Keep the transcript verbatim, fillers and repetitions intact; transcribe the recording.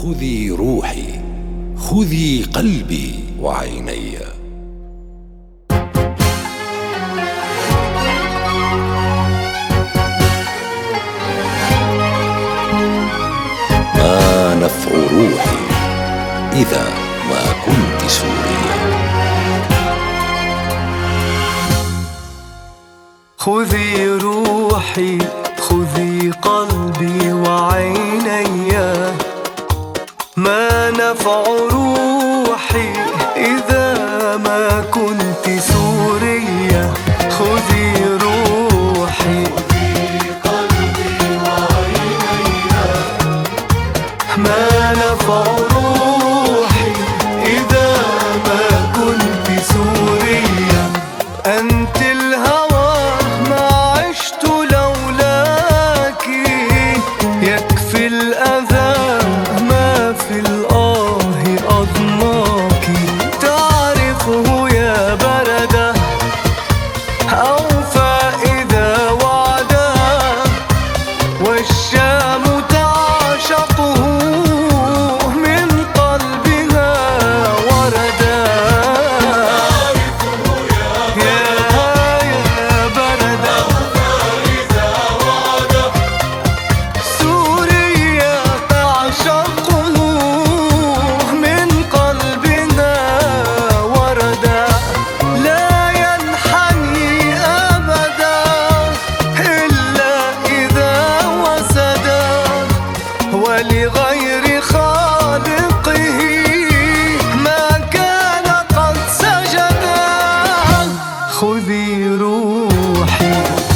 خذي روحي، خذي قلبي وعيني. ما نفع روحي إذا ما كنت سورية. خذي روحي، خذي قلبي وعيني. ما نفع روحي إذا ما كنت سورية. خذي روحي، خذي قلبي وعيني. ما نفع روحي إذا ما كنت سورية. أنت الهوى ما عشت لولاك، يكفي الأذى ما في الآه أضناك. تعرفه يا بردة أوفى إذا وعدا، والشام تعشقه من قلبها وردا. يا يا بردة سوريا تعشقه من قلبنا وردا. لا ينحني أبدا إلا إذا وسدا، ولغير خالقه ما كان قد سجدا. خذي روحي.